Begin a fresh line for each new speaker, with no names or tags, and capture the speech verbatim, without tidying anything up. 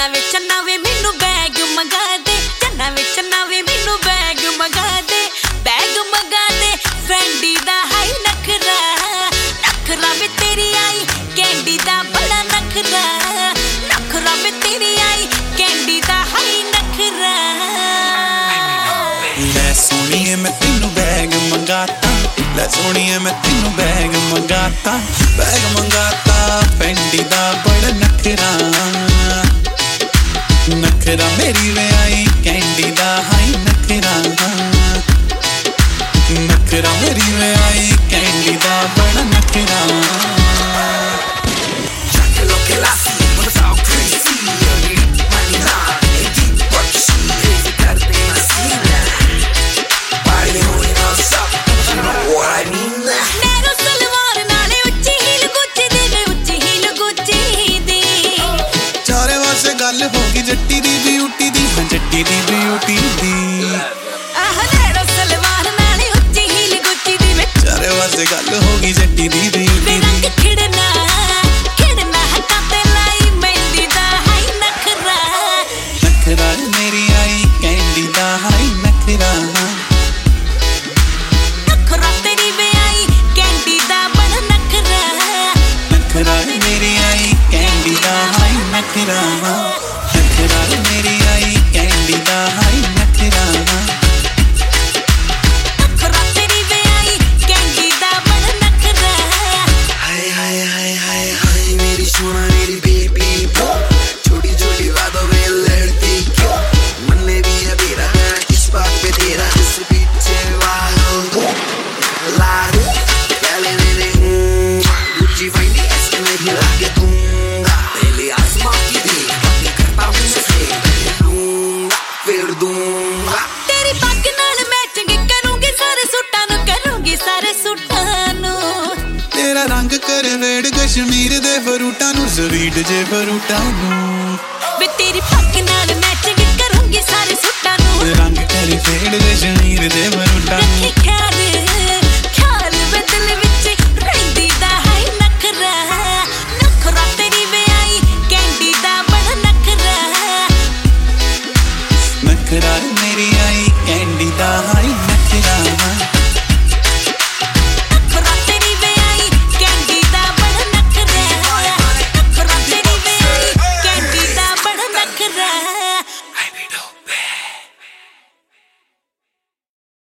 चन्ना वे चन्ना वे मैनू बैग मंगा दे, चन्ना वे चन्ना वे मैनू बैग मंगा दे, बैग मंगा दे फैंडी दा हाई नखरा, नखरा वे तेरी आई कैंडी दा बड़ा नखरा, नखरा वे तेरी आई कैंडी दा हाई नखरा।
ले सोनिए मैं तेनू बैग मंगाता, ले सोनिए मैं तेनू बैग मंगाता, बैग मंगाता फैंडी दा बड़ा नखरा, नखरा मेरी वे आई कैंडी दा हाई नखरा, नखरा मेरी वे आई कैंडी दा बड़ा नखरा। गल होगी जट्टी दी ब्यूटी दी, जट्टी दी ब्यूटी दी
आह नेरो सलवार नाले उच्ची हील गुच्ची दी में
चारे वासे गल होगी जट्टी दी ब्यूटी दी।
खिड़ना खिड़ना हटा ते लाई मेहंदी दा हाई नखरा,
नखरा मेरी आई कैंडी दा हाई नखरा,
नखरा तेरी वे आई कैंडी दा बड़ा नखरा,
नखरा मेरी आई कैंडी दा हाई नखरा, नखरा मेरी आई कैंडी दा हाई नखरा,
नखरा तेरी वे आई कैंडी दा बड़ा नखरा।
हाय हाय हाय हाय हाय मेरी सोना मेरी बेबी बो, छोटी छोटी बातों में लड़ती क्यों, मन में भी है मेरा किस बात पे तेरा, इस पीछे वालों को ला दूं पहले मेरे गुच्ची फाइंडी ऐसे में भी लाके दूंगा, पहले आसमां की दी करता हूँ मैं दूंगा फिर दूंगा।
तेरी पग नाल मैचिंग करूंगी सारे सूटां नू, करूंगी सारे सूटां नू,
तेरा रंग कर रेड कश्मीर दे फरूटां नू, स्वीट जे फरूटां नू,
वे तेरी पग नाल मैचिंग करूंगी सारे सूटां नू,
रंग कर रेड कश्मीर दे फरूटां